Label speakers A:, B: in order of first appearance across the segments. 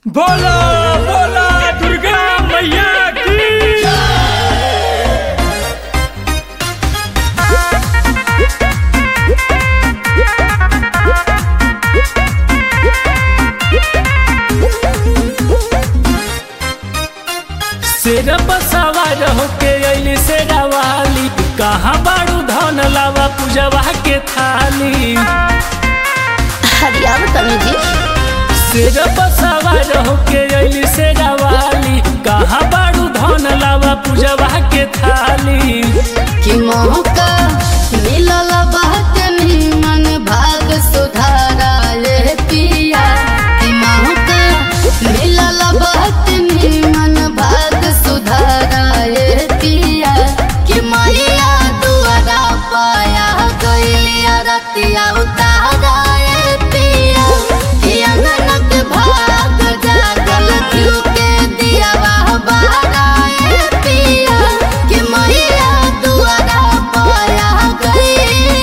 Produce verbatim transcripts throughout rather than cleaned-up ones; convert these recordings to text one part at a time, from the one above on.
A: बोलो बोलो दुर्गा मैया की शेर पर सवार होके अइली शेरा वाली, कहाँ बारू धन लावा पूजवा के थाली।
B: हरियाव तनु जी
A: शेर पर सवार होके अइली शेरा वाली, कहाँ बारू धन लावा पूजवा के थाली।
B: कि मौका मिलल बात निमन भाग सुधारा ले पिया। कि मौका मिलल बात निमन भाग सुधारा ले पिया। कि मैया दुआरा पाया गइलिया रतिया उतारा ले पिया। कि अननक भाग जागल क्यों के दिया वाह बारा ले पिया। कि मैया दुआरा पाया गइली।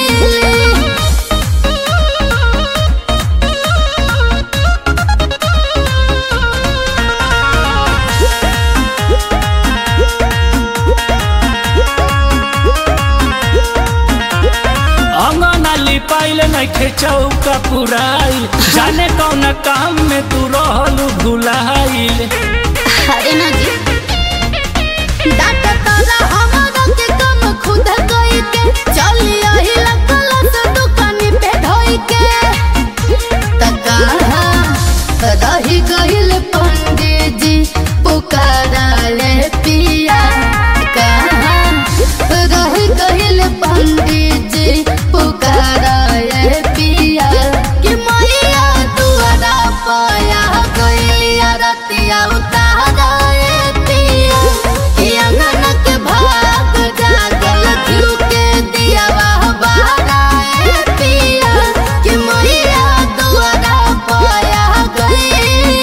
A: अंगना लिपाइल नइखे चौका पुराइल, जाने कौन काम में तू रहलू भुलाइल।
B: अरे ना जी डाटा तारा हमारा के कम खुद कोई के चली आही लगला से दुकानी पे ढोई के। तका रही गइल पंडित जी पुकारा ले पिया। कहाँ रही गइल पंडित जी पुकारा ले पिया। कि मैया दुआरा पाया गइलिया रतिया उतारा ले पिया। कि अननक भाग जागल क्यों के दिया वाह बारा ले पिया। कि मैया दुआरा पाया गइली।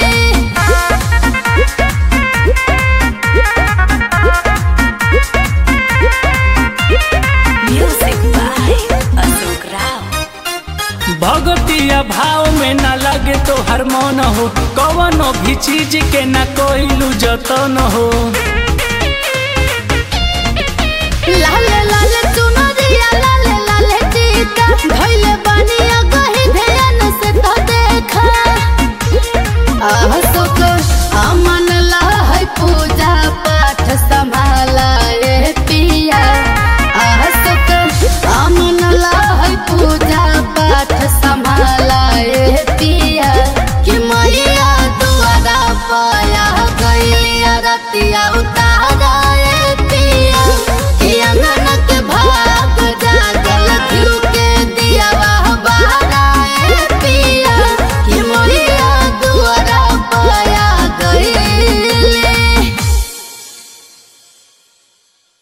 B: Music by Ashok Rao.
A: भगतिया भाव में ना लगे तो हर मन हो, कवनो भी चीज के ना कोइलू जतन हो।
B: लाले लाले चुनरिया लाले लाले टीका धइले बानिया कहीं ध्यान से तो देखा। अशोक अमन ला है पूजा पाठ संभाला ले पिया। अशोक अमन ला है पूजा